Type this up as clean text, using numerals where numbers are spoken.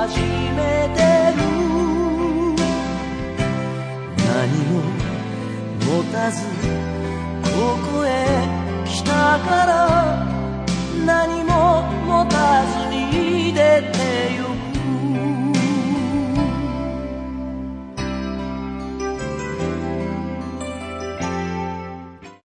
始めてる。何も持たずここへ来たから